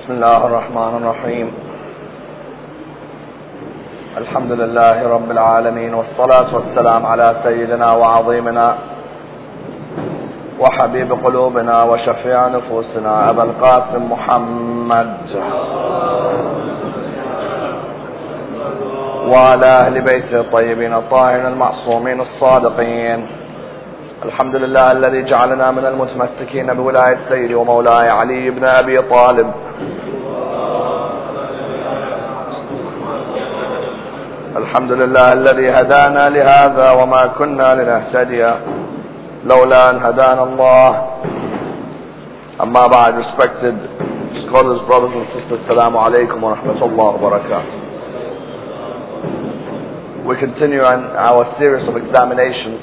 بسم الله الرحمن الرحيم. الحمد لله رب العالمين، والصلاة والسلام على سيدنا وعظيمنا وحبيب قلوبنا وشفيع نفوسنا أبا القاسم محمد وعلى أهل بيته الطيبين الطاهرين المعصومين الصادقين. الحمد لله الذي جعلنا من المتمسكين بولاية سيدي ومولاي علي بن أبي طالب. الحمد لله الذي هدانا لهذا وما كنا لنهتدي لولا أن هدانا الله. أما بعد, respected scholars, brothers and sisters, Assalamu alaikum wa rahmatullahi wa barakatuh. We continue on our series of examinations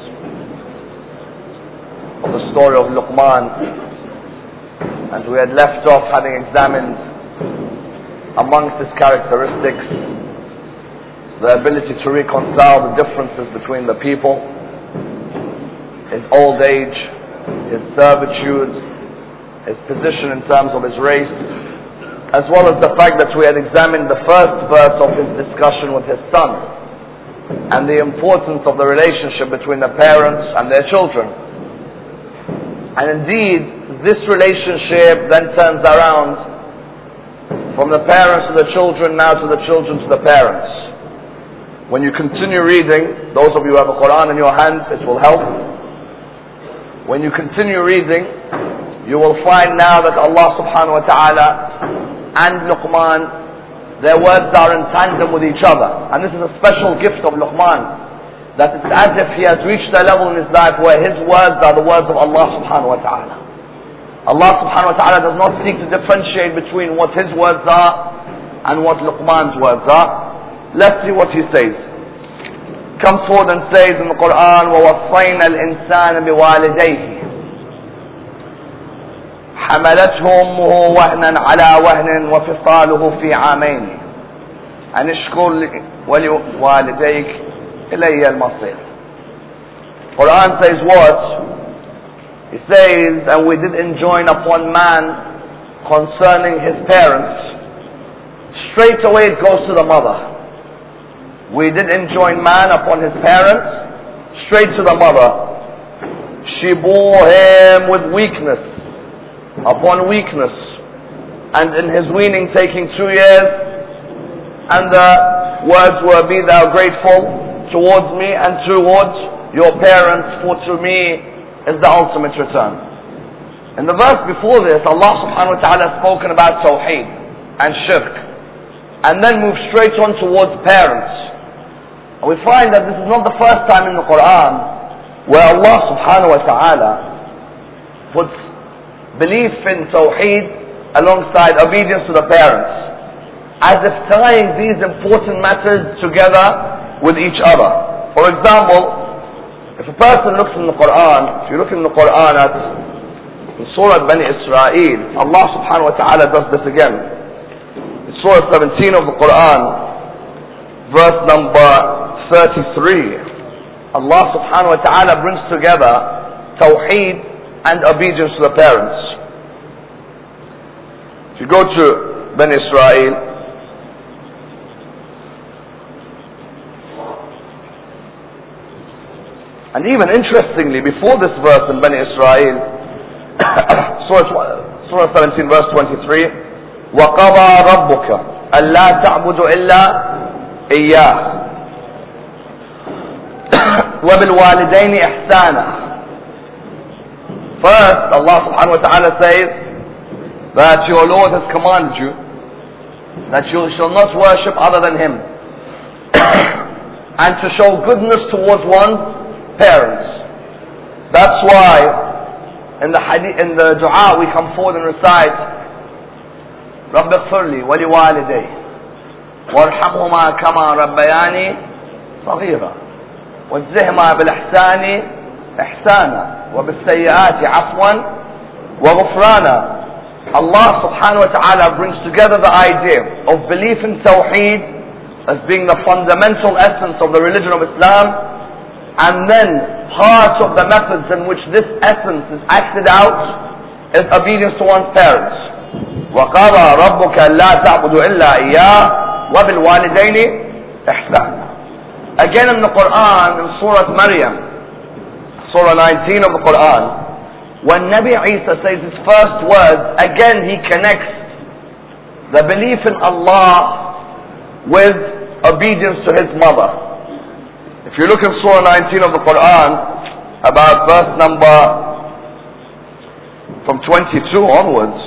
of the story of Luqman, and we had left off having examined amongst his characteristics the ability to reconcile the differences between the people, his old age, his servitude, his position in terms of his race, as well as the fact that we had examined the first verse of his discussion with his son and the importance of the relationship between the parents and their children. And indeed, this relationship then turns around from the parents to the children, now to the children to the parents. When you continue reading, those of you who have a Quran in your hands, it will help. When you continue reading, you will find now that Allah subhanahu wa ta'ala and Luqman, their words are in tandem with each other. And this is a special gift of Luqman, that it's as if he has reached a level in his life where his words are the words of Allah subhanahu wa ta'ala. Allah subhanahu wa ta'ala does not seek to differentiate between what his words are and what Luqman's words are. Let's see what he says. Comes forward and says in the Quran, وَوَصَّيْنَا الْإِنسَانَ بِوَالِدَيْهِ حَمَلَتْهُ أُمُّهُ وَهْنًا عَلَى وَهْنٍ وَفِصَالُهُ فِي عَامَيْنِ أَنِ اشْكُرْ وَلِوَالِدَيْكَ إِلَيَّ الْمَصِيرُ. Quran says what? He says, and we did enjoin upon man concerning his parents, straight away it goes to the mother. We did enjoin man upon his parents, straight to the mother. She bore him with weakness upon weakness, and in his weaning taking 2 years, and the words were, be thou grateful towards me and towards your parents, for to me is the ultimate return. In the verse before this, Allah subhanahu wa ta'ala has spoken about Tawheed and Shirk, and then moved straight on towards parents. And we find that this is not the first time in the Quran where Allah subhanahu wa ta'ala puts belief in Tawheed alongside obedience to the parents, as if tying these important matters together with each other. For example, if a person looks in the Quran, if you look in the Quran at Surah Bani Israel, Allah subhanahu wa ta'ala does this again. In Surah 17 of the Quran, verse number 33, Allah subhanahu wa ta'ala brings together Tawheed and obedience to the parents. If you go to Bani Israel, and even interestingly, before this verse in Bani Israel, Surah 17 verse 23, وَقَضَى رَبُّكَ أَلَّا تَعْبُدُ إِلَّا إِيَّاهُ وَبِالْوَالِدَيْنِ إِحْسَانًا. First, Allah subhanahu wa ta'ala says that your Lord has commanded you that you shall not worship other than Him, and to show goodness towards one's parents. That's why in the hadith, in the dua, we come forward and recite, رَبِّ اغْفِرْ لِي وَلِوَالِدَيْهِ وَارْحَمْهُمَا كَمَا رَبَّيَانِي صَغِيرًا وَاجْزِهْمَا بِالْإِحْسَانِ إِحْسَانًا وَبِالسَّيِّئَاتِ عَفْوًا وَغُفْرَانًا. Allah subhanahu wa ta'ala brings together the idea of belief in Tawheed as being the fundamental essence of the religion of Islam, and then part of the methods in which this essence is acted out is obedience to one's parents. وَقَضَى رَبُّكَ أَلَّا تَعْبُدُوا إِلَّا إِيَّاهُ وَبِالْوَالِدَيْنِ إِحْسَانًا. Again in the Quran, in Surah Maryam, Surah 19 of the Quran, when Nabi Isa says his first words, again he connects the belief in Allah with obedience to his mother. If you look in Surah 19 of the Quran, about verse number from 22 onwards,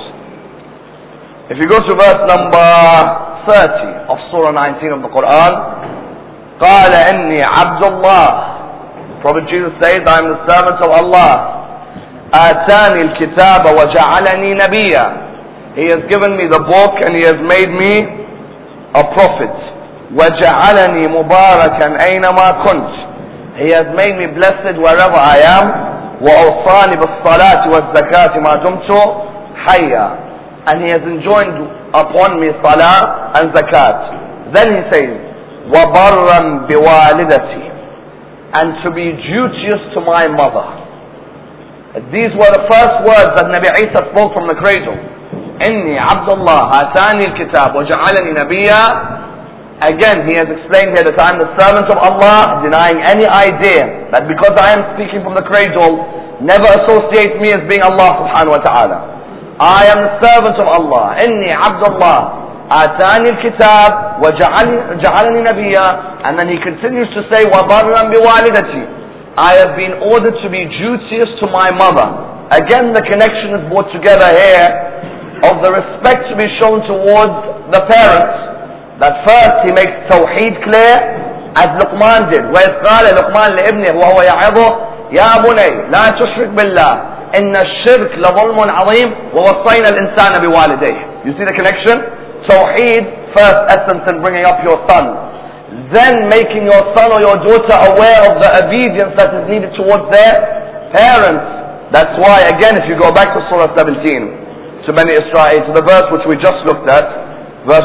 if you go to verse number 30 of Surah 19 of the Quran, قال إني عبد الله, Prophet Jesus says, I am the servant of Allah. آتاني الكتاب وجعلني نبيا, He has given me the book and He has made me a prophet. وجعلني مباركا أينما كنت, He has made me blessed wherever I am. وأوصاني بالصلاة والزكاة ما دمت حيا, and He has enjoined upon me salah and zakat. Then He says, وَبَرًّا بِوَالِدَتِي, and to be duteous to my mother. These were the first words that Nabi Isa spoke from the cradle. إِنِّي عَبْدُ اللَّهِ آتَانِي الْكِتَابَ وَجَعَلَنِي نَبِيًّا. Again, he has explained here that I am the servant of Allah, denying any idea that because I am speaking from the cradle, never associate me as being Allah subhanahu wa ta'ala. I am the servant of Allah. إِنِّي عَبْدُ اللَّهِ آتاني الكتاب وجعلني نبيا, and then he continues to say وَبَرًّا بِوَالِدَتِي, I have been ordered to be duteous to my mother. Again the connection is brought together here of the respect to be shown towards the parents. That first he makes Tawheed clear, as Luqman did. وَإِذْ قَالَ لُقْمَانُ لِابْنِهِ وَهُوَ يَعِظُهُ يَا بُنَيَّ لَا تُشْرِكْ بِاللَّهِ إِنَّ الشِّرْكَ لَظُلْمٌ عَظِيمٌ وَوَصَّيْنَا الْإِنسَانَ بِوَالِدَيْهِ. You see the connection? Tawheed, first essence in bringing up your son. Then making your son or your daughter aware of the obedience that is needed towards their parents. That's why, again, if you go back to Surah 17, to Bani Israel, to the verse which we just looked at, verse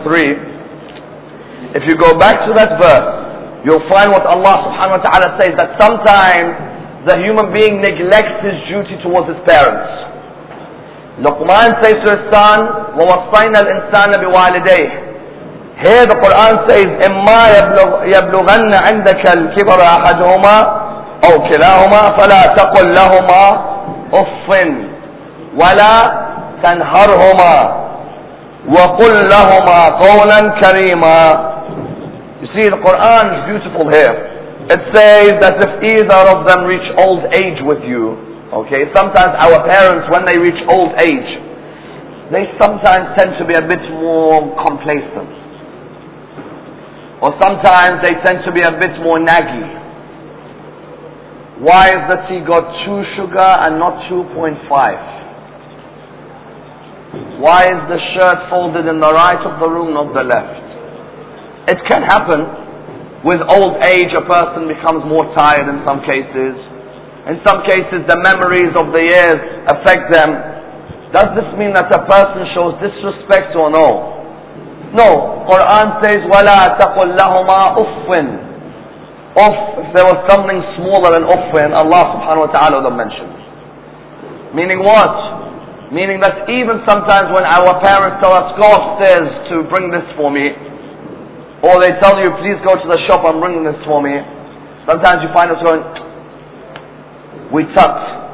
23, if you go back to that verse, you'll find what Allah subhanahu wa ta'ala says, that sometimes the human being neglects his duty towards his parents. Luqman says to his son, وَوَصَّيْنَا الْإِنسَانَ بِوَالِدَيْهِ. Here the Quran says, إِمَّا يَبْلُغَنَّ عِنْدَكَ الْكِبَرَ أَحَدُهُمَا أَوْ كِلَاهُمَا فَلَا تَقُلْ لَهُمَا أُفٍّ وَلَا تَنْهَرْهُمَا وَقُلْ لَهُمَا قَوْلًا كَرِيمًا. You see, the Quran is beautiful here. It says that if either of them reach old age with you, okay, sometimes our parents, when they reach old age, they sometimes tend to be a bit more complacent. Or sometimes they tend to be a bit more naggy. Why is the tea got 2 sugar and not 2.5? Why is the shirt folded in the right of the room, not the left? It can happen. With old age, a person becomes more tired in some cases. In some cases, the memories of the years affect them. Does this mean that a person shows disrespect or no? No. Quran says, وَلَا تَقُلْ لَهُمَا أُفٍّ. If there was something smaller than uffin, Allah subhanahu wa ta'ala would have mentioned. Meaning what? Meaning that even sometimes when our parents tell us, go upstairs to bring this for me, or they tell you, please go to the shop and bring this for me, sometimes you find us going, we tut.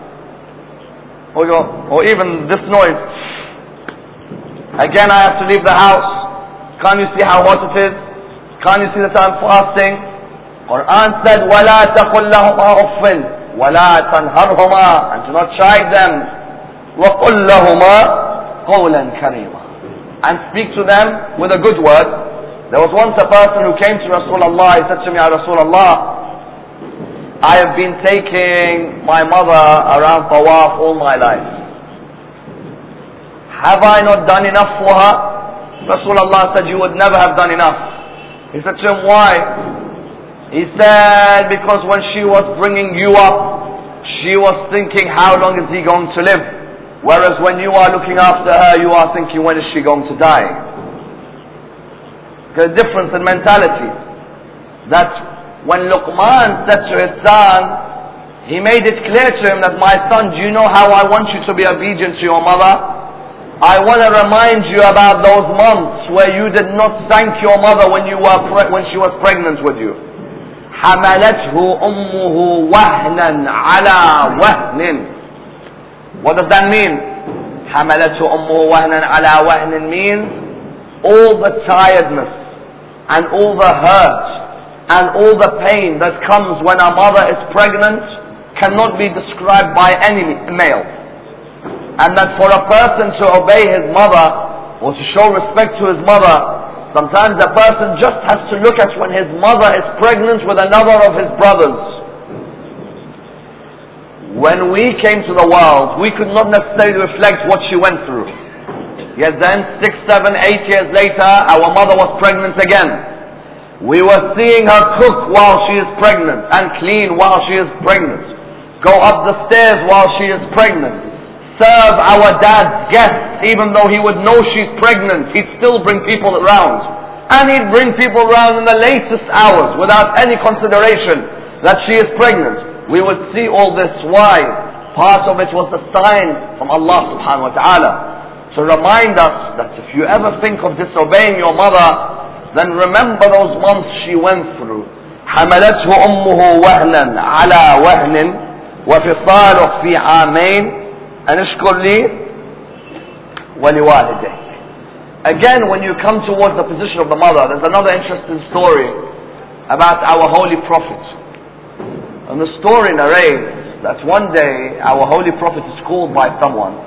Or even this noise. Again, I have to leave the house. Can't you see how hot it is? Can't you see that I'm fasting? Quran said, وَلَا تَقُلْ لَهُمَا أُفٍّ وَلَا تَنْهَرْهُمَا, and do not chide them. وَقُلْ لَهُمَا قَوْلًا كَرِيمًا, and speak to them with a good word. There was once a person who came to Rasulullah. He said to me, Ya Rasulullah, I have been taking my mother around Tawaf all my life. Have I not done enough for her? Rasulullah said, you would never have done enough. He said to him, why? He said, because when she was bringing you up, she was thinking, how long is he going to live? Whereas when you are looking after her, you are thinking, when is she going to die? There's a difference in mentality. That when Luqman said to his son, he made it clear to him that, my son, do you know how I want you to be obedient to your mother? I want to remind you about those months where you did not thank your mother when she was pregnant with you. حملته أمه وهنا على وهن. What does that mean? حملته أمه وهنا على وهن means all the tiredness and all the hurt and all the pain that comes when a mother is pregnant cannot be described by any male. And that for a person to obey his mother or to show respect to his mother, sometimes a person just has to look at when his mother is pregnant with another of his brothers. When we came to the world, we could not necessarily reflect what she went through. Yet then, 6, 7, 8 years later, our mother was pregnant again. We were seeing her cook while she is pregnant and clean while she is pregnant. Go up the stairs while she is pregnant. Serve our dad's guests, even though he would know she's pregnant, he'd still bring people around. And he'd bring people around in the latest hours without any consideration that she is pregnant. We would see all this. Why? Part of it was the sign from Allah subhanahu wa ta'ala to remind us that if you ever think of disobeying your mother, then remember those months she went through. حملته أمه وهنا على وهن وفصاله في عامين أن اشكر لي ولوالديك. Again, when you come towards the position of the mother, there's another interesting story about our holy prophet. And the story narrates that one day our holy prophet is called by someone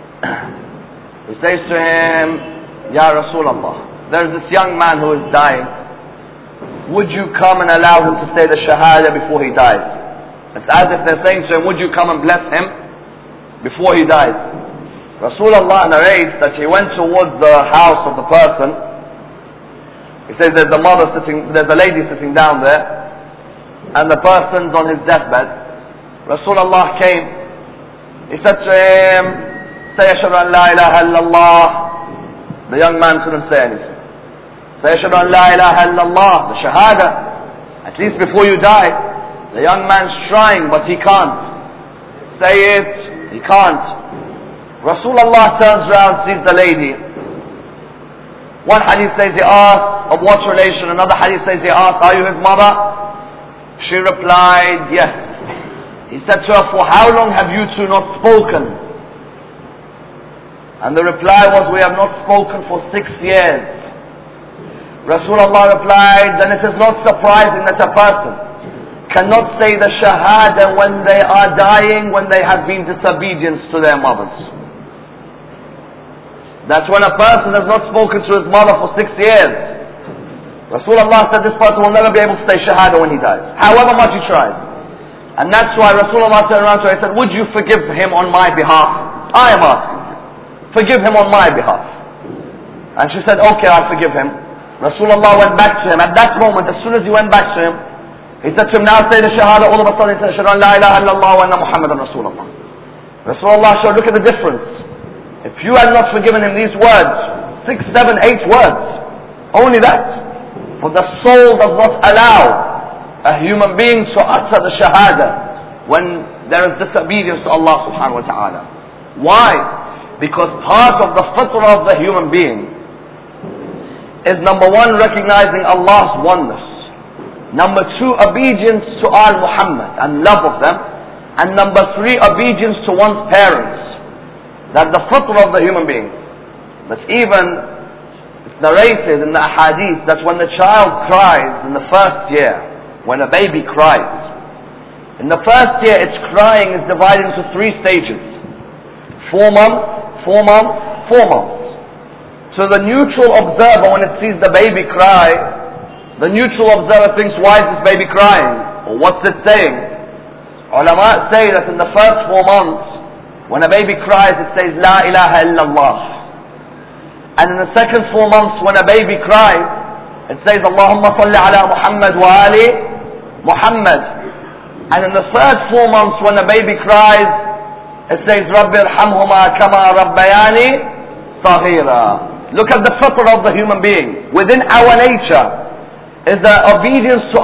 who says to him, Ya Rasulullah, there's this young man who is dying. Would you come and allow him to say the Shahada before he dies? It's as if they're saying to him, would you come and bless him before he dies? Rasulullah narrates that he went towards the house of the person. He says there's a lady sitting down there, and the person's on his deathbed. Rasulullah came. He said to him, say ashhadu an la ilaha illallah. The young man couldn't say anything. Say ashhadu an la ilaha illallah, the shahada, at least before you die. The young man's trying, but he can't say it. He can't. Rasulullah turns around, sees the lady. One hadith says he asked, of what relation? Another hadith says he asked, are you his mother? She replied, yes. He said to her, for how long have you two not spoken? And the reply was, we have not spoken for 6 years. Rasulullah replied, then it is not surprising that a person cannot say the shahada when they are dying, when they have been disobedient to their mothers. That's when a person has not spoken to his mother for 6 years. Rasulullah said this person will never be able to say shahada when he dies, however much he tries. And that's why Rasulullah turned around to her and said, would you forgive him on my behalf? I am asking you. Forgive him on my behalf. And she said, okay, I'll forgive him. Rasulullah went back to him. At that moment, as soon as he went back to him, he said to him, now say the shahada. All of a sudden he said, ashhadu an la ilaha illallah wa anna Muhammadan Rasulullah. Rasulullah showed, look at the difference. If you had not forgiven him these words, 6, 7, 8 words, only that. For the soul does not allow a human being to utter the shahada when there is disobedience to Allah subhanahu wa ta'ala. Why? Because part of the fitrah of the human being is number 1, recognizing Allah's oneness. Number 2, obedience to Al-Muhammad and love of them. And number 3, obedience to one's parents. That's the fitrah of the human being. But even it's narrated in the ahadith that when the child cries in the first year, when a baby cries, in the first year its crying is divided into 3 stages. 4 months, 4 months, 4 months. So the neutral observer, when it sees the baby cry, the neutral observer thinks, why is this baby crying? Or what's it saying? Ulama say that in the first 4 months, when a baby cries, it says, La ilaha illallah. And in the second 4 months, when a baby cries, it says, Allahumma salli ala Muhammad wa ali Muhammad. And in the third 4 months, when a baby cries, it says, Rabbi irhamhuma kama rabbayani saghira. Look at the fitrah of the human being. Within our nature is the obedience to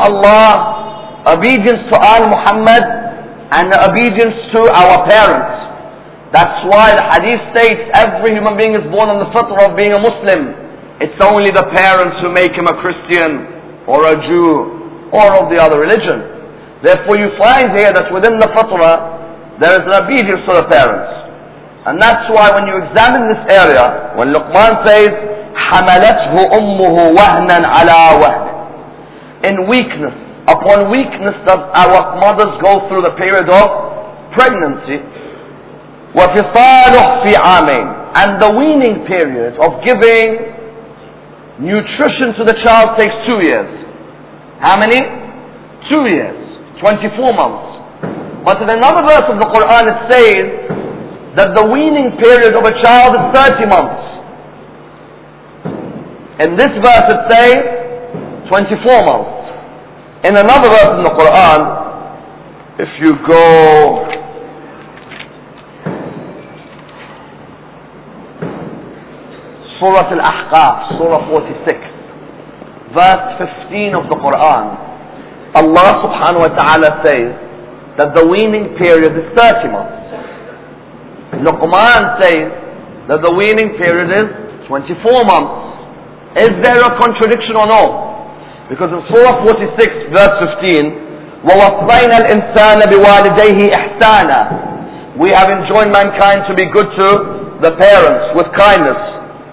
Allah, obedience to Al-Muhammad, and the obedience to our parents. That's why the hadith states every human being is born on the fitrah of being a Muslim. It's only the parents who make him a Christian or a Jew or of the other religion. Therefore you find here that within the fitrah there is an obedience to the parents. And that's why when you examine this area, when Luqman says, حَمَلَتْهُ أُمُّهُ وَهْنًا عَلَى وَهْنٍ, in weakness, upon weakness does our mothers go through the period of pregnancy. وَفِصَالُهُ فِي عَامَيْنِ, and the weaning period of giving nutrition to the child takes 2 years. How many? 2 years. 24 months. But in another verse of the Quran it says that the weaning period of a child is 30 months. In this verse it says 24 months. In another verse in the Quran, if you go Surah Al-Ahqaf, Surah 46, verse 15 of the Quran, Allah subhanahu wa ta'ala says that the weaning period is 30 months. Luqman says that the weaning period is 24 months. Is there a contradiction or no? Because in Surah 46, verse 15, وَوَصَّيْنَا الْإِنسَانَ بِوَالِدَيْهِ إِحْسَانًا, we have enjoined mankind to be good to the parents with kindness.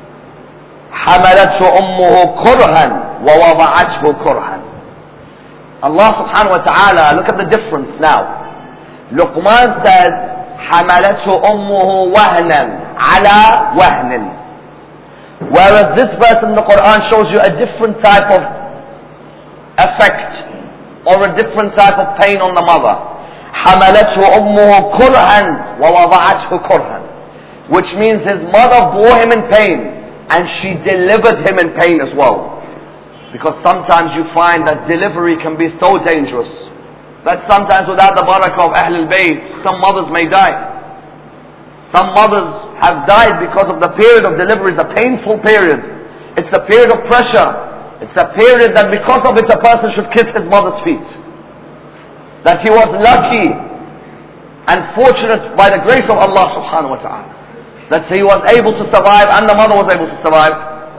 حَمَلَتْهُ أُمُّهُ كُرْهًا وَوَضَعَتْهُ كُرْهًا. Allah subhanahu wa ta'ala, look at the difference now. Luqman says, حَمَلَتْهُ أُمُّهُ وَهْنًا عَلَى وَهْنٍ. Whereas this verse in the Quran shows you a different type of effect or a different type of pain on the mother. حَمَلَتْهُ أُمُّهُ كُرْهًا وَوَضَعَتْهُ كُرْهًا, which means his mother bore him in pain and she delivered him in pain as well. Because sometimes you find that delivery can be so dangerous that sometimes without the barakah of Ahlul Bayt, some mothers may die. Some mothers have died because of the period of delivery. It's a painful period. It's a period of pressure. It's a period that because of it a person should kiss his mother's feet. That he was lucky and fortunate by the grace of Allah subhanahu wa ta'ala, that he was able to survive and the mother was able to survive.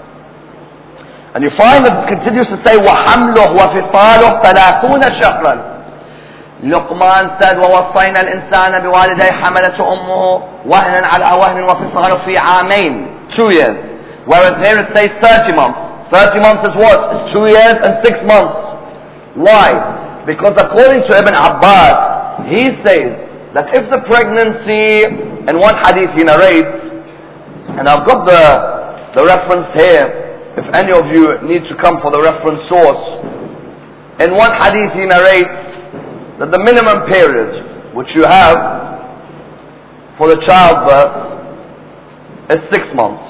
And you find that it continues to say, وَحَمْلُهُ وَفِصَالُهُ 30 شَهْرًا. Luqman said, وَوَصَّيْنَا الْإِنسَانَ بِوَالِدَيْهِ حَمَلَتْهُ أُمُّهُ وَهْنًا عَلَى وَهْنٍ وَفِصَالُهُ فِي عَامَيْنِ, 2 years. Whereas here it says 30 months. 30 months is what? It's 2 years and 6 months. Why? Because according to Ibn Abbas, he says that if the pregnancy, in one hadith he narrates, and I've got the reference here, if any of you need to come for the reference source, in one hadith he narrates that the minimum period which you have for the childbirth is 6 months.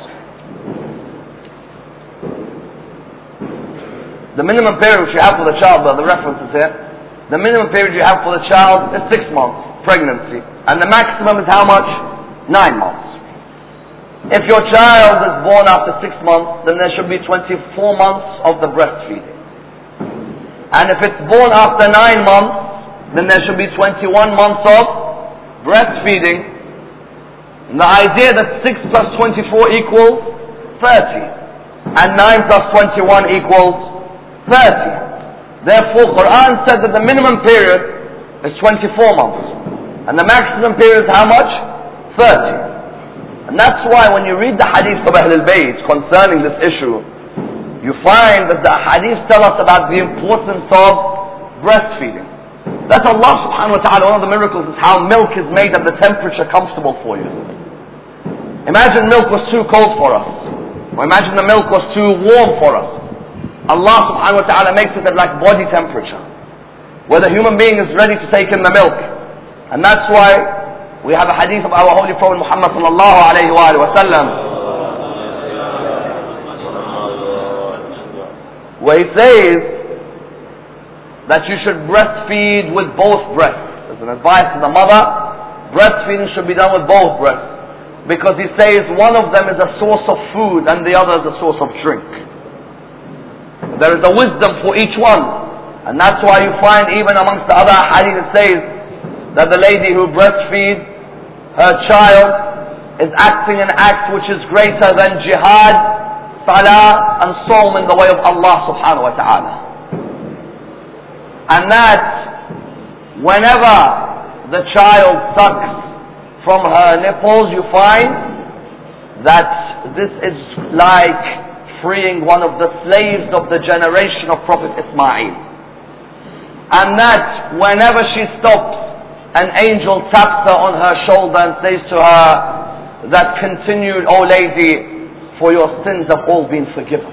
The minimum period which you have for the childbirth, the reference is here, the minimum period you have for the child is 6 months, pregnancy. And the maximum is how much? 9 months. If your child is born after 6 months, then there should be 24 months of the breastfeeding. And if it's born after 9 months, then there should be 21 months of breastfeeding. And the idea that 6 plus 24 equals 30. And 9 plus 21 equals 30. Therefore, Quran says that the minimum period is 24 months. And the maximum period is how much? 30. And that's why when you read the hadith of Ahlul Bayt concerning this issue, you find that the hadith tell us about the importance of breastfeeding. That's Allah subhanahu wa ta'ala, one of the miracles is how milk is made at the temperature comfortable for you. Imagine milk was too cold for us. Or imagine the milk was too warm for us. Allah subhanahu wa ta'ala makes it at like body temperature, where the human being is ready to take in the milk. And that's why we have a hadith of our Holy Prophet Muhammad sallallahu alayhi wa sallam, where he says that you should breastfeed with both breasts. As an advice to the mother, breastfeeding should be done with both breasts. Because he says one of them is a source of food and the other is a source of drink. There is a wisdom for each one. And that's why you find even amongst the other hadith it says that the lady who breastfeeds her child is acting an act which is greater than jihad, salah and sawm in the way of Allah subhanahu wa ta'ala. And that whenever the child sucks from her nipples, you find that this is like freeing one of the slaves of the generation of Prophet Ismail. And that whenever she stops, an angel taps her on her shoulder and says to her that continued, "O lady, for your sins have all been forgiven."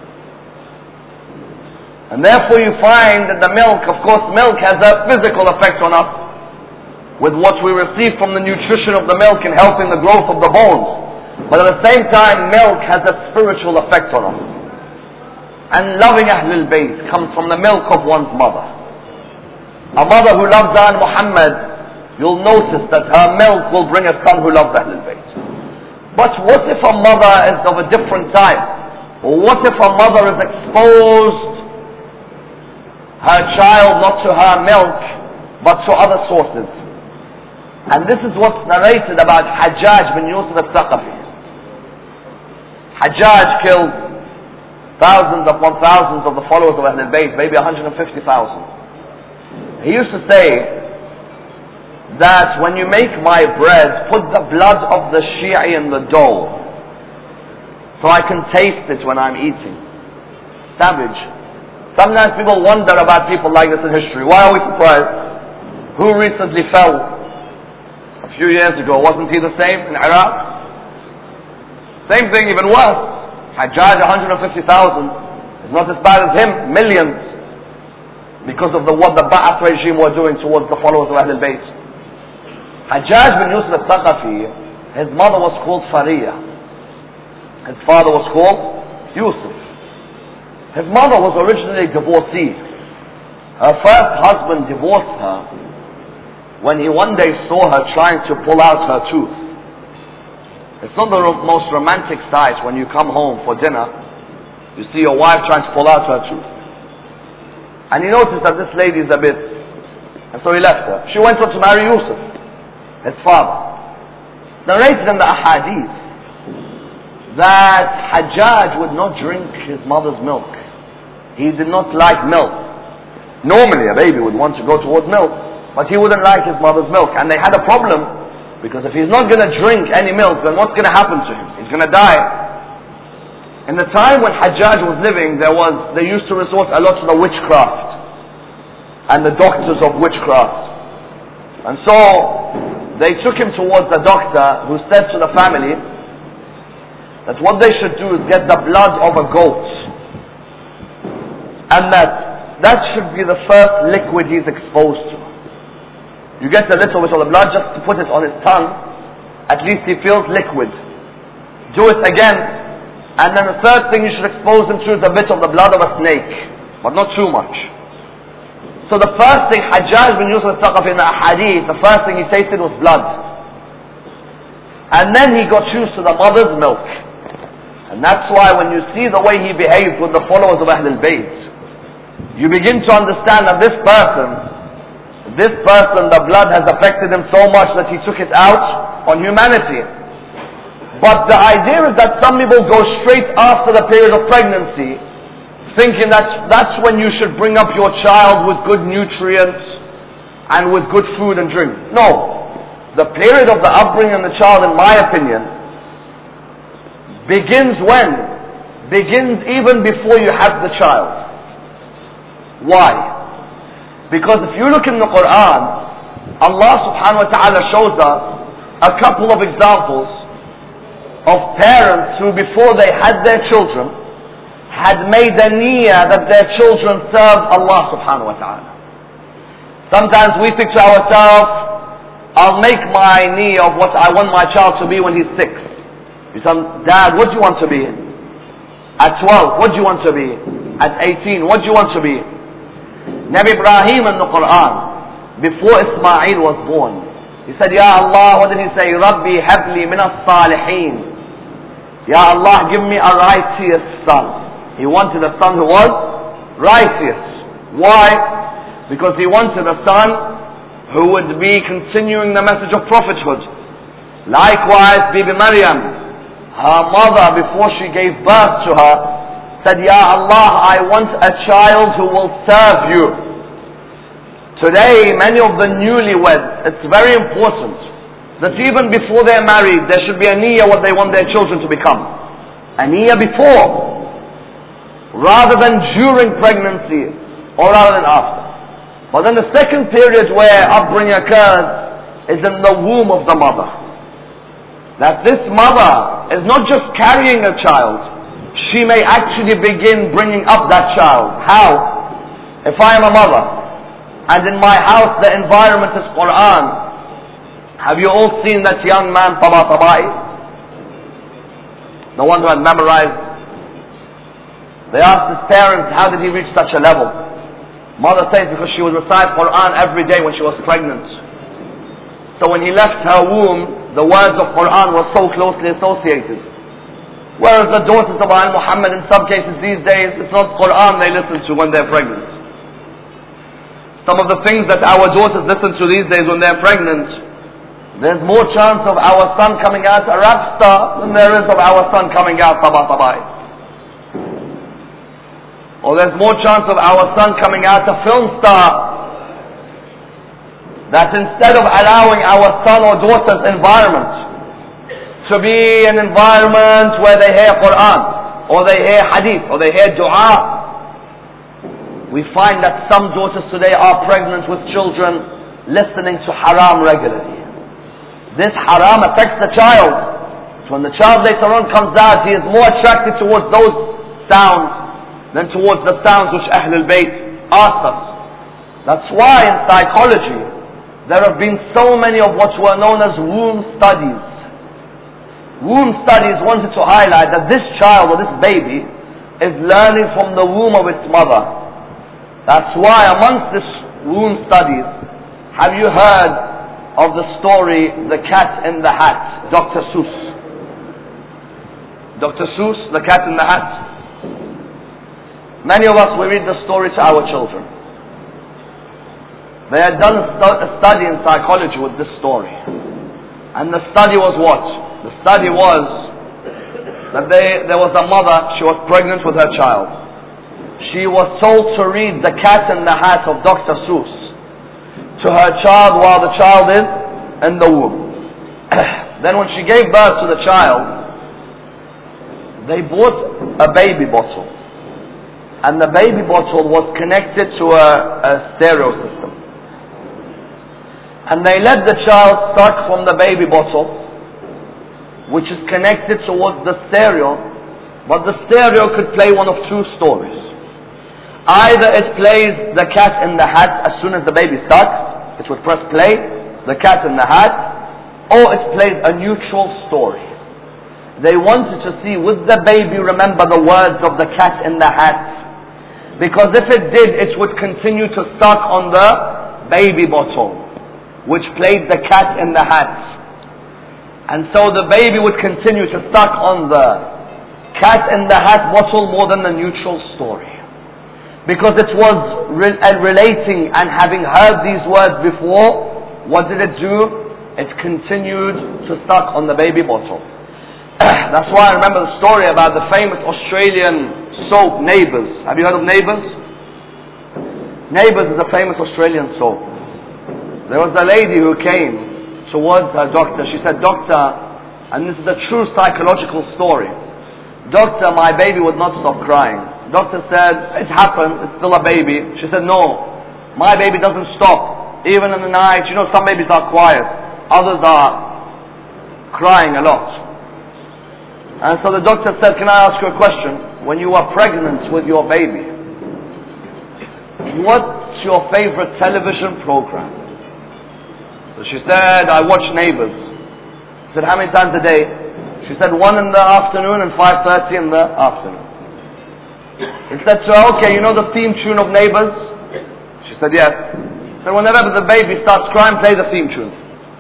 And therefore you find that the milk, of course milk has a physical effect on us with what we receive from the nutrition of the milk in helping the growth of the bones. But at the same time, milk has a spiritual effect on us. And loving Ahlul Bayt comes from the milk of one's mother. A mother who loves Al Muhammad, you'll notice that her milk will bring a son who loves Ahlul Bayt. But what if a mother is of a different type? Or what if a mother is exposed her child not to her milk, but to other sources? And this is what's narrated about Hajjaj bin Yusuf al-Thaqafi. Hajjaj killed thousands upon thousands of the followers of Ahlul Bayt, maybe 150,000. He used to say that when you make my bread, put the blood of the Shi'i in the dough, so I can taste it when I'm eating. Savage. Sometimes people wonder about people like this in history. Why are we surprised? Who recently fell a few years ago? Wasn't he the same in Iraq? Same thing, even worse. Hajjaj, 150,000 is not as bad as him, millions, because of what the Ba'ath regime were doing towards the followers of Ahlul Bayt. Hajjaj bin Yusuf al-Thaqafi, his mother was called Fariya. His father was called Yusuf. His mother was originally a divorcee. Her first husband divorced her when he one day saw her trying to pull out her tooth. It's not the most romantic sight when you come home for dinner, you see your wife trying to pull out her tooth. And he noticed that this lady is a bit, and so he left her. She went on to marry Yusuf, his father. Narrated in the ahadith that Hajjaj would not drink his mother's milk. He did not like milk. Normally a baby would want to go towards milk, but he wouldn't like his mother's milk. And they had a problem, because if he's not going to drink any milk, then what's going to happen to him? He's going to die. In the time when Hajjaj was living, they used to resort a lot to the witchcraft and the doctors of witchcraft. And so they took him towards the doctor, who said to the family that what they should do is get the blood of a goat, and that should be the first liquid he's exposed to. You get a little bit of the blood just to put it on his tongue, at least he feels liquid. Do it again, and then the third thing you should expose him to is a bit of the blood of a snake, but not too much. So the first thing Hajjaj bin Yusuf al-Thaqafi in the ahadith, the first thing he tasted was blood. And then he got used to the mother's milk. And that's why when you see the way he behaved with the followers of Ahlul Bayt, you begin to understand that this person, the blood has affected him so much that he took it out on humanity. But the idea is that some people go straight after the period of pregnancy, thinking that that's when you should bring up your child with good nutrients and with good food and drink. No. The period of the upbringing of the child, in my opinion, begins when? Begins even before you have the child. Why? Because if you look in the Quran, Allah subhanahu wa ta'ala shows us a couple of examples of parents who, before they had their children, had made a niyyah that their children serve Allah subhanahu wa ta'ala. Sometimes we think to ourselves, I'll make my niyyah of what I want my child to be when he's 6. You say, Dad, what do you want to be? At 12, what do you want to be? At 18, what do you want to be? Nabi Ibrahim in the Quran, before Ismail was born, he said, Ya Allah, what did he say? Rabbi habli min as-salihin. Ya Allah, give me a righteous son. He wanted a son who was righteous. Why? Because he wanted a son who would be continuing the message of prophethood. Likewise, Bibi Maryam, her mother, before she gave birth to her, said, Ya Allah, I want a child who will serve you. Today, many of the newlyweds, it's very important that even before they're married, there should be a niyyah what they want their children to become. A niyyah before, rather than during pregnancy, or rather than after. But then the second period where upbringing occurs is in the womb of the mother. That this mother is not just carrying a child, she may actually begin bringing up that child. How? If I am a mother, and in my house the environment is Quran, have you all seen that young man, Tabatabai? The one who had memorized. They asked his parents, how did he reach such a level? Mother says because she would recite Quran every day when she was pregnant. So when he left her womb, the words of Quran were so closely associated. Whereas the daughters of Al Muhammad, in some cases these days, it's not Quran they listen to when they're pregnant. Some of the things that our daughters listen to these days when they're pregnant, there's more chance of our son coming out a rap star than there is of our son coming out Tabatabai. Or there's more chance of our son coming out a film star. That instead of allowing our son or daughter's environment to be an environment where they hear Quran, or they hear hadith, or they hear dua, we find that some daughters today are pregnant with children listening to haram regularly. This haram affects the child. So when the child later on comes out, he is more attracted towards those sounds than towards the sounds which Ahlul Bayt asked us. That's why in psychology, there have been so many of what were known as womb studies. Womb studies wanted to highlight that this child or this baby is learning from the womb of its mother. That's why amongst this womb studies, have you heard of the story, The Cat in the Hat, Dr. Seuss? Dr. Seuss, The Cat in the Hat. Many of us, we read the story to our children. They had done a study in psychology with this story. And the study was what? The study was that there was a mother, she was pregnant with her child. She was told to read The Cat in the Hat of Dr. Seuss to her child while the child is in the womb. Then when she gave birth to the child, they bought a baby bottle. And the baby bottle was connected to a stereo system. And they let the child suck from the baby bottle, which is connected towards the stereo, but the stereo could play one of two stories. Either it plays The Cat in the Hat as soon as the baby sucks, it would press play, The Cat in the Hat, or it plays a neutral story. They wanted to see, would the baby remember the words of The Cat in the Hat? Because if it did, it would continue to suck on the baby bottle, which played The Cat in the Hat. And so the baby would continue to suck on the Cat in the Hat bottle more than the neutral story. Because it was relating and having heard these words before, what did it do? It continued to suck on the baby bottle. That's why I remember the story about the famous Australian soap, Neighbours. Have you heard of Neighbours? Neighbours is a famous Australian soap. There was a lady who came towards her doctor. She said, Doctor, and this is a true psychological story. Doctor, my baby would not stop crying. Doctor said, it happened, it's still a baby. She said, no, my baby doesn't stop. Even in the night, you know, some babies are quiet. Others are crying a lot. And so the doctor said, can I ask you a question? When you were pregnant with your baby, what's your favorite television program? So she said, I watch Neighbours. I said, how many times a day? She said, 1 in the afternoon and 5:30 in the afternoon. He said to her, okay, you know the theme tune of Neighbours? She said, yes. So whenever the baby starts crying, play the theme tune.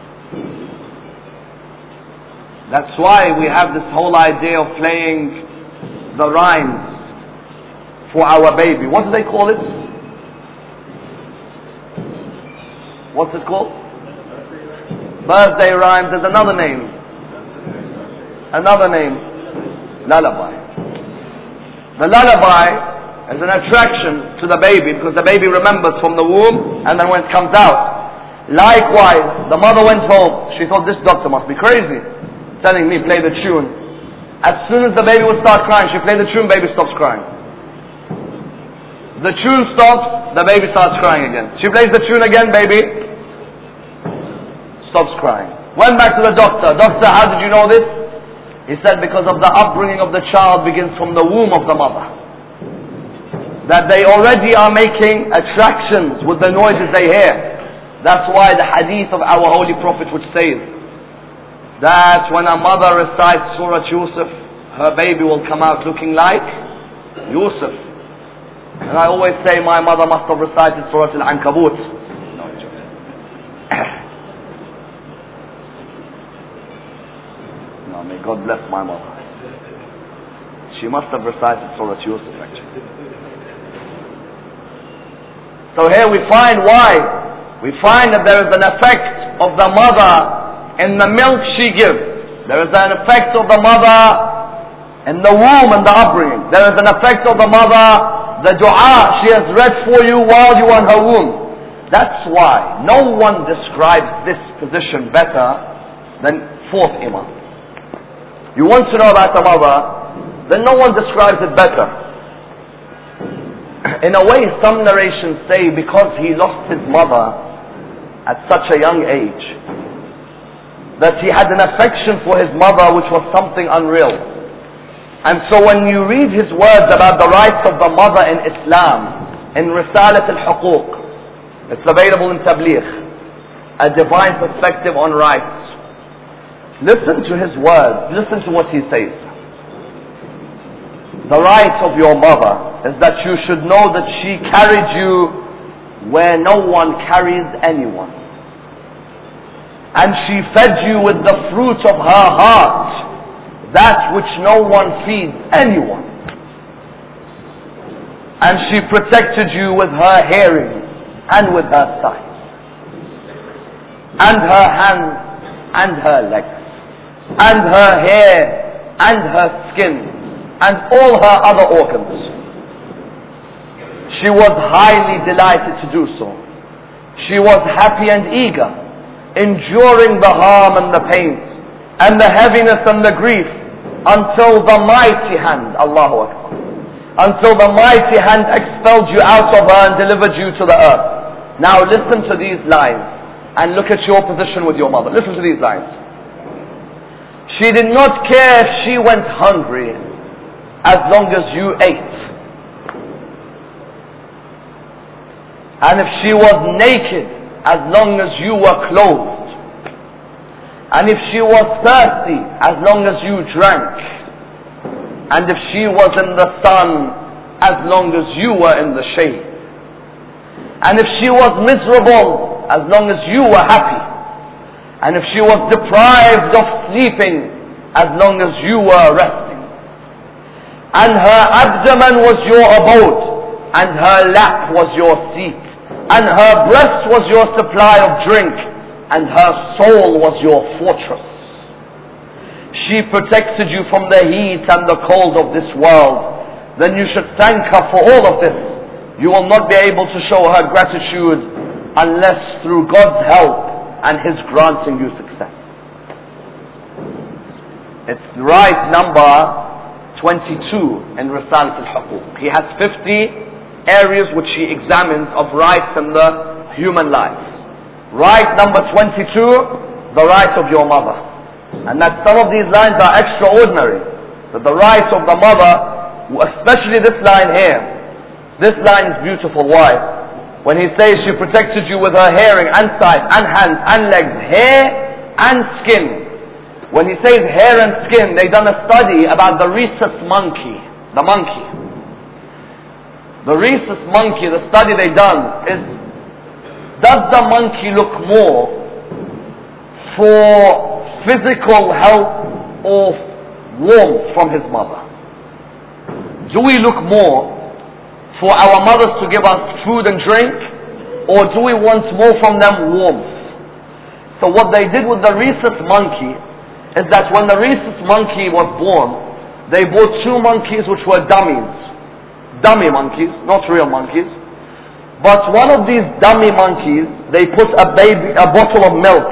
That's why we have this whole idea of playing the rhymes for our baby. What do they call it? What's it called? birthday rhyme, there's another name. Another name. Lullaby. The lullaby is an attraction to the baby because the baby remembers from the womb and then when it comes out. Likewise, the mother went home. She thought this doctor must be crazy, telling me play the tune. As soon as the baby would start crying, she played the tune, baby stops crying. The tune stops, the baby starts crying again. She plays the tune again, baby stops crying. Went back to the doctor. Doctor, how did you know this? He said because of the upbringing of the child begins from the womb of the mother. That they already are making attractions with the noises they hear. That's why the hadith of our Holy Prophet which says that when a mother recites Surah Yusuf, her baby will come out looking like Yusuf. And I always say my mother must have recited Surah Al-Ankabut. No, may God bless my mother. She must have recited Surah Yusuf actually. So here we find why. We find that there is an effect of the mother in the milk she gives. There is an effect of the mother in the womb and the upbringing. There is an effect of the mother, the dua she has read for you while you are in her womb. That's why no one describes this position better than fourth Imam. You want to know about the mother, then no one describes it better. In a way, some narrations say because he lost his mother at such a young age, that he had an affection for his mother which was something unreal. And so when you read his words about the rights of the mother in Islam, in Risalat al-Huquq, it's available in Tabligh, a divine perspective on rights. Listen to his words, listen to what he says. The right of your mother is that you should know that she carried you where no one carries anyone. And she fed you with the fruit of her heart, that which no one feeds anyone. And she protected you with her hearing and with her sight, and her hands and her legs, and her hair and her skin, and all her other organs. She was highly delighted to do so. She was happy and eager, enduring the harm and the pain, and the heaviness and the grief, until the mighty hand, Allahu Akbar, until the mighty hand expelled you out of her and delivered you to the earth. Now listen to these lines, and look at your position with your mother. Listen to these lines. She did not care if she went hungry, as long as you ate. And if she was naked, as long as you were clothed. And if she was thirsty, as long as you drank. And if she was in the sun, as long as you were in the shade. And if she was miserable, as long as you were happy. And if she was deprived of sleeping, as long as you were resting. And her abdomen was your abode, and her lap was your seat. And her breast was your supply of drink, and her soul was your fortress. She protected you from the heat and the cold of this world. Then you should thank her for all of this. You will not be able to show her gratitude unless through God's help and His granting you success. It's right number 22 in Risalat al-Huquq. He has 50 areas which he examines of rights in the human life. Right number 22, the right of your mother. And that some of these lines are extraordinary. That the right of the mother, especially this line here, this line is beautiful. Why? When he says she protected you with her hearing and sight and hands and legs, hair and skin. When he says hair and skin, they've done a study about the rhesus monkey, the monkey. The rhesus monkey, the study they done is, does the monkey look more for physical health or warmth from his mother? Do we look more for our mothers to give us food and drink, or do we want more from them warmth? So what they did with the rhesus monkey is that when the rhesus monkey was born, they bought two monkeys which were dummies. Dummy monkeys, not real monkeys. But one of these dummy monkeys, they put a bottle of milk.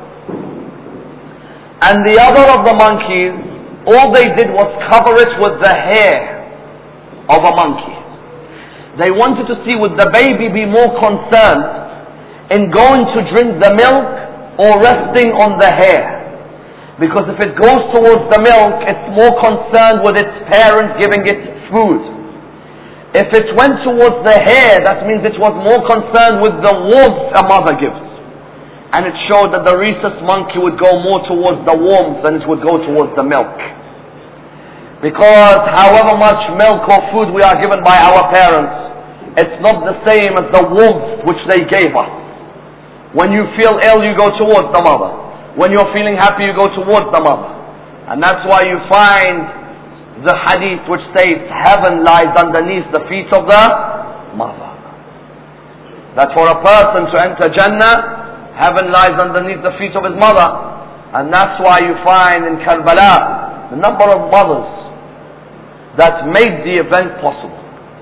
And the other of the monkeys, all they did was cover it with the hair of a monkey. They wanted to see would the baby be more concerned in going to drink the milk or resting on the hair. Because if it goes towards the milk, it's more concerned with its parents giving it food. If it went towards the hair, that means it was more concerned with the warmth a mother gives. And it showed that the rhesus monkey would go more towards the warmth than it would go towards the milk. Because however much milk or food we are given by our parents, it's not the same as the warmth which they gave us. When you feel ill, you go towards the mother. When you're feeling happy, you go towards the mother. And that's why you find the hadith which states, heaven lies underneath the feet of the mother. That for a person to enter Jannah, heaven lies underneath the feet of his mother. And that's why you find in Karbala, the number of mothers that made the event possible.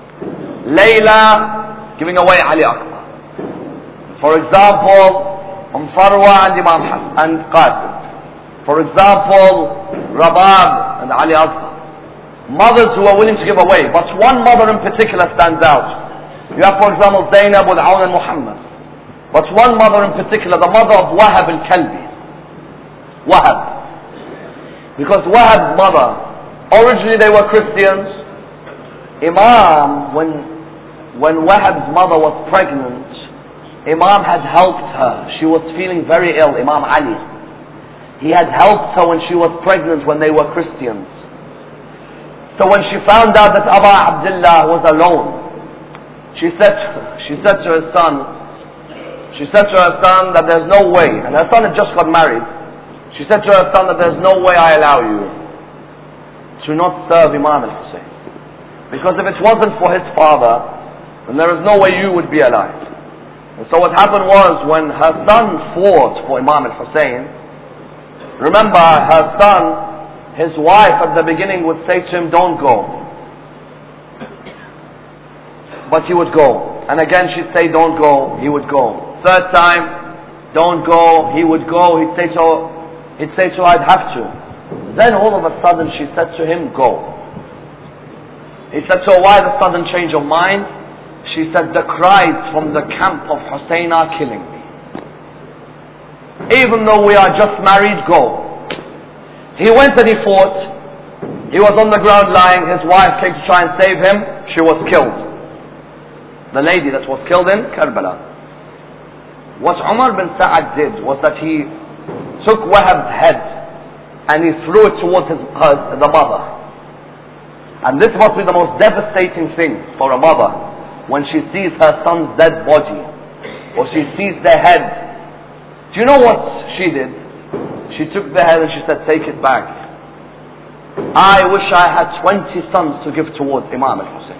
Layla giving away Ali Akbar. For example, Farwa and Imam Hassan and Qasim. For example, Rabab and Ali Akbar. Mothers who are willing to give away. But one mother in particular stands out. You have, for example, Zainab with Aun and Muhammad. But one mother in particular, the mother of Wahab al-Kalbi. Wahab. Because Wahab's mother, originally they were Christians. Imam, when Wahab's mother was pregnant, Imam had helped her. She was feeling very ill, Imam Ali. He had helped her when she was pregnant when they were Christians. So when she found out that Aba Abdullah was alone, she said to her son that there's no way, and her son had just got married. She said to her son that there's no way I allow you to not serve Imam al-Hussein. Because if it wasn't for his father, then there is no way you would be alive. And so what happened was, when her son fought for Imam al-Hussein, remember her son, his wife at the beginning would say to him, don't go. But he would go. And again she'd say, don't go. He would go. Third time, don't go. He would go. He'd say to her, I'd have to. Then all of a sudden she said to him, go. He said to her, why the sudden change of mind? She said, the cries from the camp of Hussein are killing me. Even though we are just married, go. He went and he fought. He was on the ground lying. His wife came to try and save him. She was killed. The lady that was killed in Karbala. What Umar bin Sa'ad did was that he took Wahab's head and he threw it towards the mother. And this must be the most devastating thing for a mother when she sees her son's dead body or she sees the head. Do you know what she did? She took the head and she said, take it back. I wish I had 20 sons to give towards Imam al-Hussein.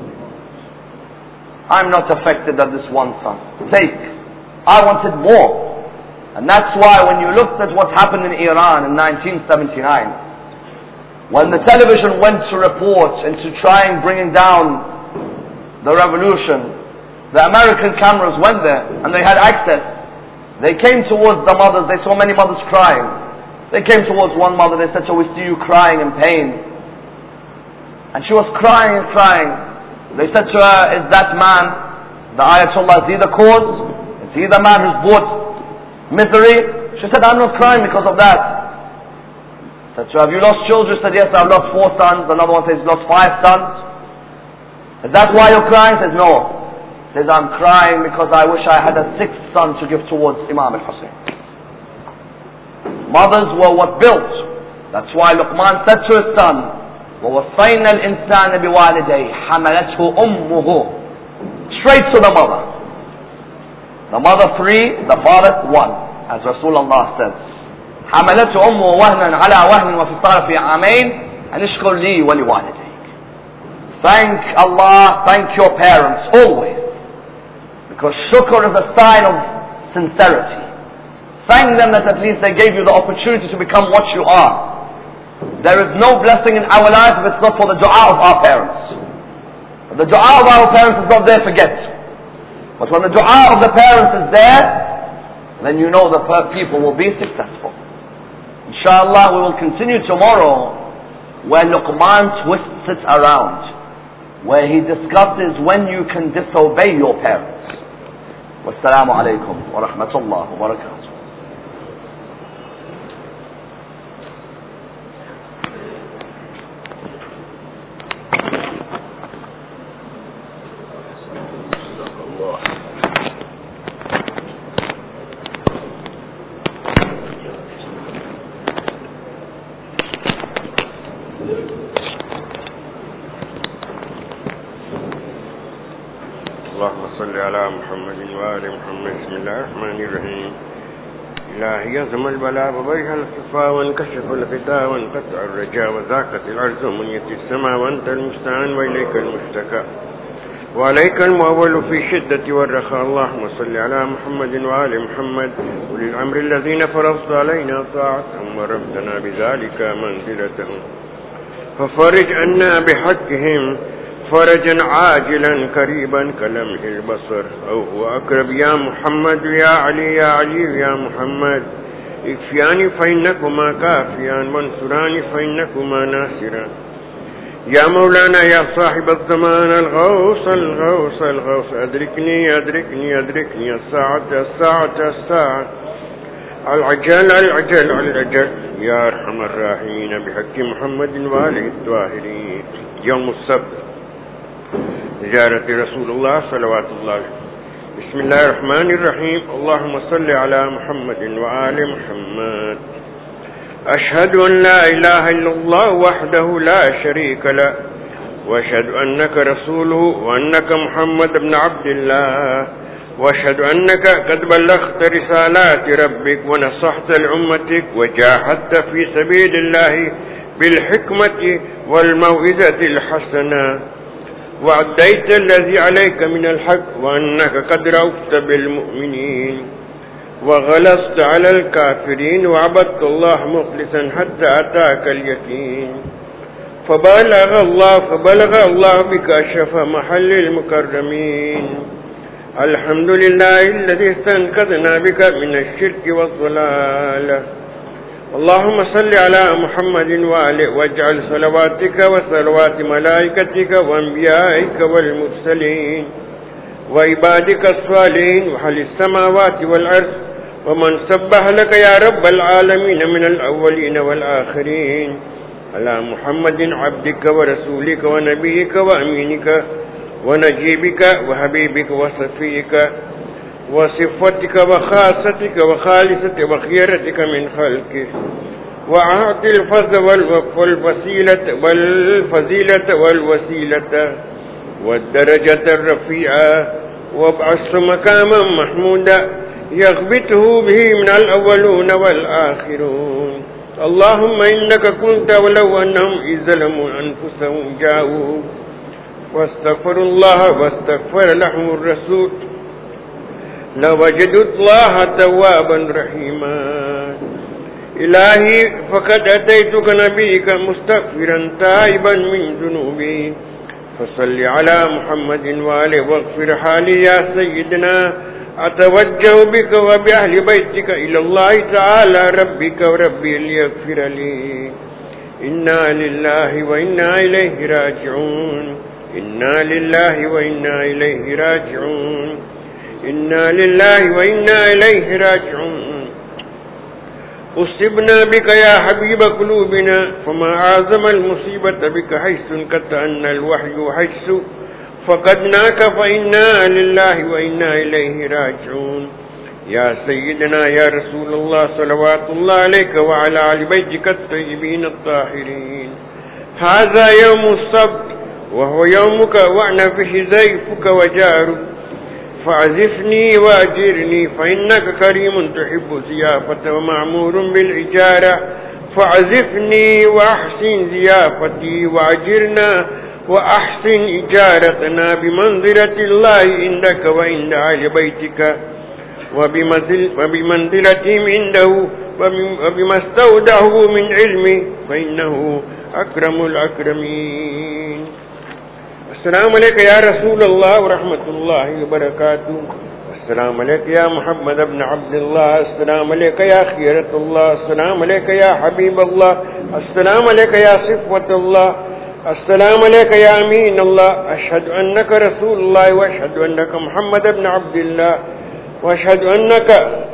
I'm not affected at this one son. Take. I wanted more. And that's why when you looked at what happened in Iran in 1979, when the television went to report and to try and bringing down the revolution, the American cameras went there and they had access. They came towards the mothers. They saw many mothers crying. They came towards one mother. They said, so we see you crying in pain. And she was crying and crying. They said to her, is that man, the Ayatollah, is he the cause? Is he the man who's brought misery? She said, I'm not crying because of that. Said to her, have you lost children? She said, yes, I've lost 4 sons. Another one says, he's lost 5 sons. Is that why you're crying? He says, no. He says, I'm crying because I wish I had a 6th son to give towards Imam al-Hussein. Mothers were what built. That's why Luqman said to his son, وَوَصَّيْنَا الْإِنسَانَ بِوَالِدَيْهِ حَمَلَتْهُ أُمُّهُ. Straight to the mother. The mother 3, the father 1, as Rasulullah says. حَمَلَتْهُ أُمُّهُ وَهْنًا عَلَى وَهْنٍ وَفِصَالًا فِي عَامَيْنِ أَنِ اشْكُرْ لِي وَلِوَالِدَيْكَ. Thank Allah, thank your parents, always. Because shukr is a sign of sincerity. Thank them that at least they gave you the opportunity to become what you are. There is no blessing in our life if it's not for the dua of our parents. If the dua of our parents is not there, forget. But when the dua of the parents is there, then you know the people will be successful. Inshallah, we will continue tomorrow where Luqman twists it around, where he discusses when you can disobey your parents. Wassalamu alaikum wa rahmatullahi wa barakatuh. على محمد وآل محمد. بسم الله الرحمن الرحيم. إلهي يزم البلاء وبيها الصفا وانكشف الغطاء وانقطع الرجاء وزاقت الأرض ومنيت السماء وأنت المستعان وإليك المشتكى وعليك المؤول في الشدة والرخاء. اللهم صل على محمد وآل محمد أولي الأمر الذين فرضت علينا طاعتهم وربتنا بذلك منزلتهم ففرج عنا بحقهم فرجا عاجلا قريبا كلمح البصر أو هو أقرب. يا محمد يا علي يا علي يا محمد اكفياني فإنكما كافيان وانصراني فإنكما ناصران. يا مولانا يا صاحب الزمان الغوث الغوث الغوث أدركني أدركني أدركني الساعة الساعة الساعة العجل العجل العجل يا أرحم الراحمين بحق محمد وآله الطاهرين. يوم السبت زيارة رسول الله صلوات الله. بسم الله الرحمن الرحيم. اللهم صل على محمد وآل محمد. أشهد أن لا إله إلا الله وحده لا شريك له وأشهد أنك رسوله وأنك محمد بن عبد الله وأشهد أنك قد بلغت رسالات ربك ونصحت لأمتك وجاهدت في سبيل الله بالحكمة والموعظة الحسنة وأديت الذي عليك من الحق وأنك قد رأفت بالمؤمنين وغلظت على الكافرين وعبدت الله مخلصا حتى أتاك اليقين فبلغ الله بك أشرف محل المكرمين. الحمد لله الذي استنقذنا بك من الشرك والضلال. اللهم صل على محمد وآله واجعل صلواتك وصلوات ملائكتك وأنبيائك والمرسلين وعبادك الصالحين وأهل السماوات والأرض ومن سبح لك يا رب العالمين من الأولين والآخرين على محمد عبدك ورسولك ونبيك وأمينك ونجيبك وحبيبك وصفيك وصفتك وخاصتك وخالصتك وخيرتك من خلقك وأعطي الفضل والفضيلة والوسيلة والدرجة الرفيعة وابعث مقاما محمودا يغبطه به من الأولون والآخرون. اللهم إنك كنت ولو أنهم إذ ظلموا أنفسهم جاءوا واستغفروا الله واستغفر لهم الرسول لوجدوا الله توابا رحيما. إلهي فقد أتيتك نبيك مستغفرا تائبا من ذنوبي فصل على محمد وآله واغفر حالي يا سيدنا. أتوجه بك وبأهل بيتك إلى الله تعالى ربك وربي ليغفر لي. إنا لله وإنا إليه راجعون. إنا لله وإنا إليه راجعون. إنا لله وإنا إليه راجعون. أصبنا بك يا حبيب قلوبنا فما أعظم المصيبة بك حيث انقطع عنا الوحي حيث فقدناك فإنا لله وإنا إليه راجعون. يا سيدنا يا رسول الله صلوات الله عليك وعلى آل بيتك الطيبين الطاهرين. هذا يوم السبت وهو يومك وأنا فيه ضيفك وجارك فعزفني وأجرني فإنك كريم تحب ضيافة ومعمور بالإجارة فعزفني وأحسن ضيافتي وأجرنا وأحسن إجارتنا بمنزلة الله عندك وعند أهل بيتك وبمنزلتهم عنده وبما استودعه من علمه فإنه أكرم الأكرمين. السلام عليك يا رسول الله ورحمة الله وبركاته. السلام عليك يا محمد بن عبد الله. السلام عليك يا خيرة الله. السلام عليك يا حبيب الله. السلام عليك يا صفوة الله. السلام عليك يا أمين الله. أشهد أنك رسول الله وأشهد أنك محمد بن عبد الله وأشهد أنك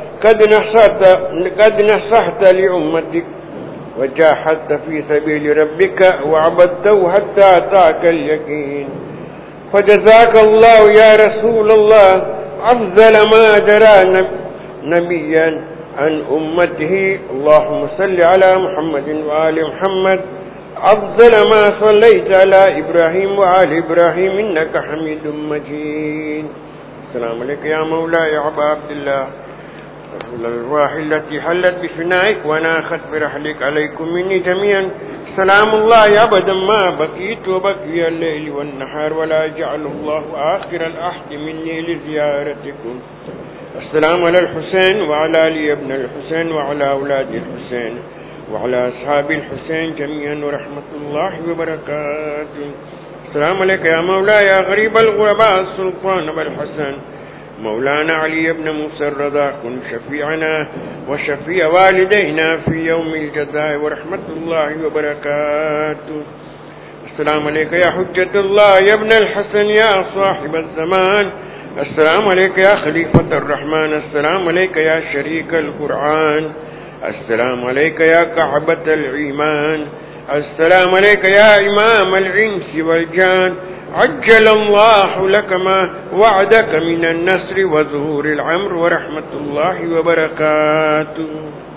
قد نصحت لأمتك وجاهدت في سبيل ربك وعبدته حتى أتاك اليقين. فجزاك الله يا رسول الله أفضل ما جرى نبيا عن أمته. اللهم صل على محمد وآل محمد أفضل ما صليت على إبراهيم وآل إبراهيم إنك حميد مجيد. السلام عليك يا مولاي أبا عبد الله الأرواح التي حلت بفنائك وناخت برحلك عليكم مني جميعا. سلام الله أبدا ما بقيت وبقي الليل والنهار ولا جعله الله آخر العهد مني لزيارتكم. السلام على الحسين وعلى علي بن الحسين وعلى أولاد الحسين وعلى أصحاب الحسين جميعا ورحمة الله وبركاته. السلام عليك يا مولاي يا غريب الغرباء السلطان بالحسن مولانا علي بن موسى الرضا كن شفيعنا وشفيع والدينا في يوم الجزاء ورحمة الله وبركاته. السلام عليك يا حجة الله يا ابن الحسن يا صاحب الزمان. السلام عليك يا خليفة الرحمن. السلام عليك يا شريك القرآن. السلام عليك يا كعبة الإيمان. السلام عليك يا إمام الإنس والجان. عجل الله لك ما وعدك من النصر وظهور الأمر ورحمة الله وبركاته.